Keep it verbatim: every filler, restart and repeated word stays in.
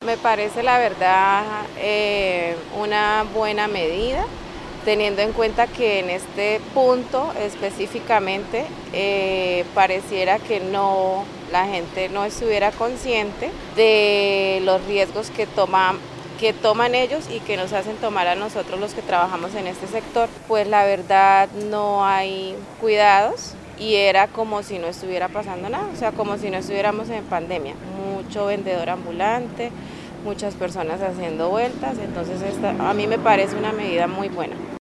me parece la verdad eh, una buena medida, teniendo en cuenta que en este punto específicamente eh, pareciera que no, la gente no estuviera consciente de los riesgos que toman que toman ellos y que nos hacen tomar a nosotros los que trabajamos en este sector. Pues la verdad no hay cuidados y era como si no estuviera pasando nada, o sea, como si no estuviéramos en pandemia. Mucho vendedor ambulante, muchas personas haciendo vueltas, entonces esta, a mí me parece una medida muy buena.